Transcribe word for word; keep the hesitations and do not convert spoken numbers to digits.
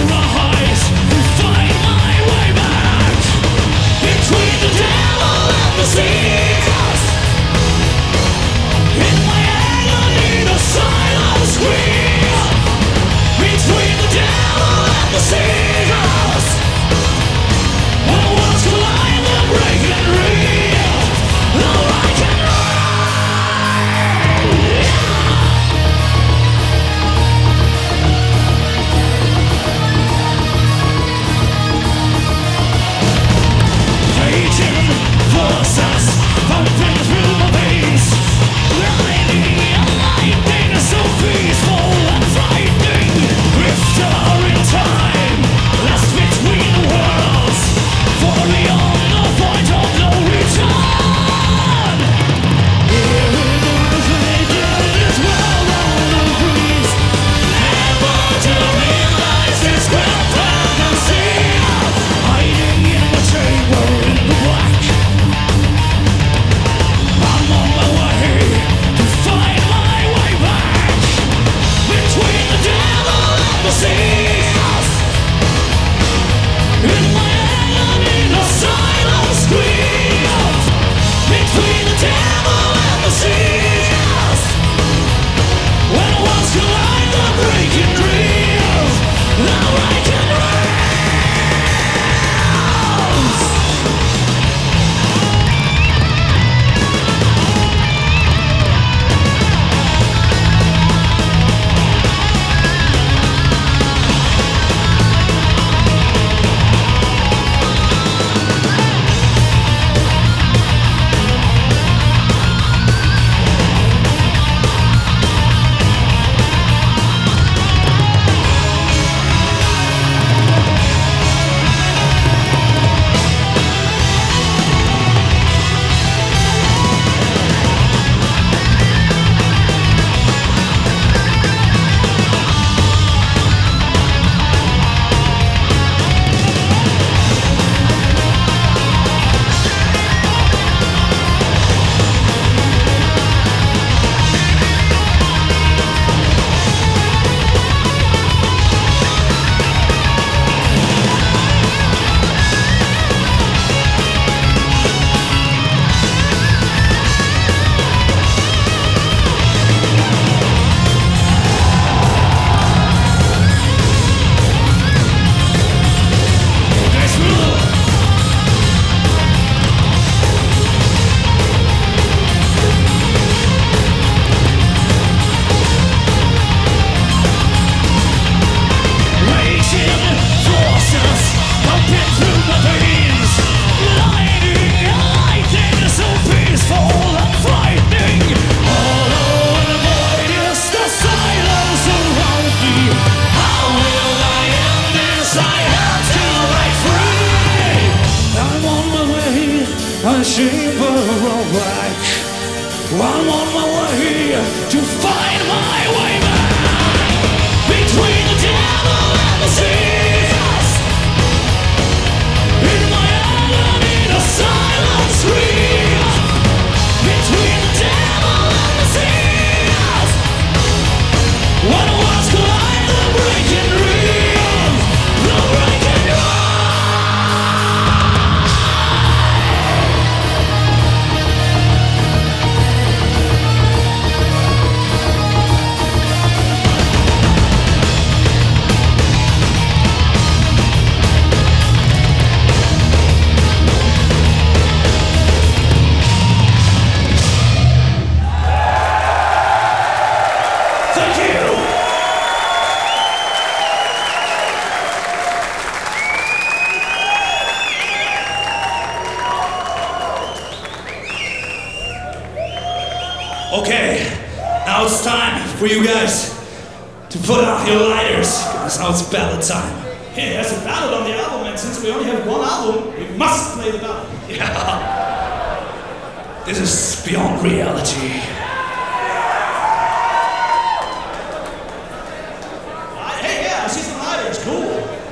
rise to find my way back between the devil and the seas. In my agony, the silence scream between the devil and the seas. When worlds collide, the breaking real, the right and raging forces pumping through my veins, blinding and lightning, so peaceful and frightening. Drifter in time, lost between the worlds, for beyond the point of no return. Here in the fading, this world on the breeze, never to realize this grand fantasy, hiding in the chamber in the black. I'm on my way to find my way back between the devil and the seas. In my agony, the silence screams between the devil and the seas. When worlds collide, the breaking dreams, the breaking dreams. I'm on my way to find my way back between the devil and the seas. In my agony, the silence screams between the devil and the seas. When worlds collide, the breaking dreams, the breaking dreams. Okay, now it's time for you guys to put out your lighters, because now it's ballad time. Hey, there's a ballad on the album, and since we only have one album, we must play the ballad. Yeah. This is beyond reality.